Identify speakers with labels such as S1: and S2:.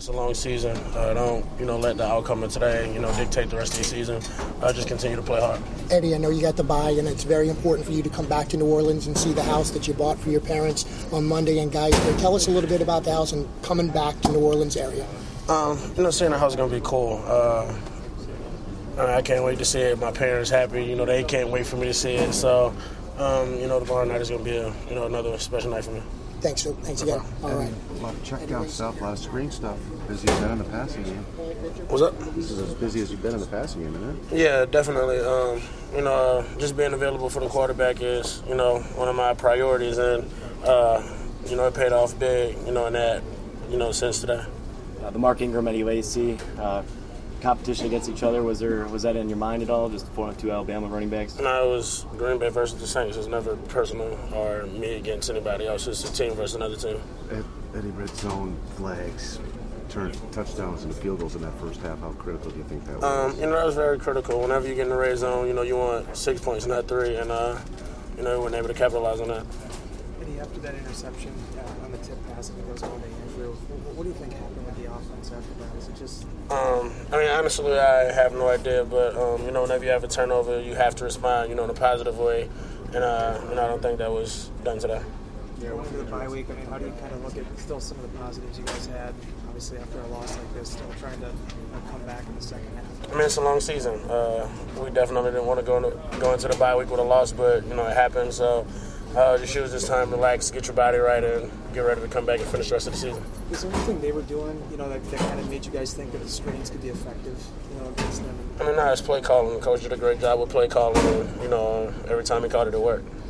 S1: it's a long season. Don't let the outcome of today dictate the rest of the season. Just continue to play hard.
S2: Eddie, I know you got the bye, and it's very important for you to come back to New Orleans and see the house that you bought for your parents on Monday. And guys, tell us a little bit about the house and coming back to New Orleans area.
S1: Seeing the house is gonna be cool. I can't wait to see it. My parents happy. They can't wait for me to see it. So, tomorrow night is gonna be another special night for me.
S2: Thanks again. All right.
S3: A lot of check down stuff, a lot of screen stuff. Busy as you've been in the passing game.
S1: What's up?
S3: This is as busy as you've been in the passing game, isn't it?
S1: Yeah, definitely. Just being available for the quarterback is, one of my priorities, and it paid off big, in that, since today.
S4: The Mark Ingram, Eddie Lacy, competition against each other, was that in your mind at all? Just 4-2 Alabama running backs?
S1: No, it was Green Bay versus the Saints. It was never personal or me against anybody else. It's a team versus another team.
S3: Eddie, red zone flags turned touchdowns into field goals in that first half. How critical do you think that was?
S1: That was very critical. Whenever you get in the red zone, you want 6 points, not 3, and we weren't able to capitalize on that.
S5: Eddie, after that interception on the tip pass, it goes going to Andrew. What do you think happened with the offense after that? Is it just?
S1: Honestly, I have no idea. But whenever you have a turnover, you have to respond, in a positive way. And I don't think that was done today.
S5: Going into the bye week, how do you kind of look at still some of the positives you guys had? Obviously, after a loss like this, still trying to come back in the second half.
S1: It's a long season. We definitely didn't want to go into the bye week with a loss, but it happened. So just use this time, relax, get your body right, and get ready to come back and finish the rest of the season.
S5: Is there anything they were doing, that kind of made you guys think that the screens could be effective, against them?
S1: It's play calling. The coach did a great job with play calling, and every time he called it, it worked.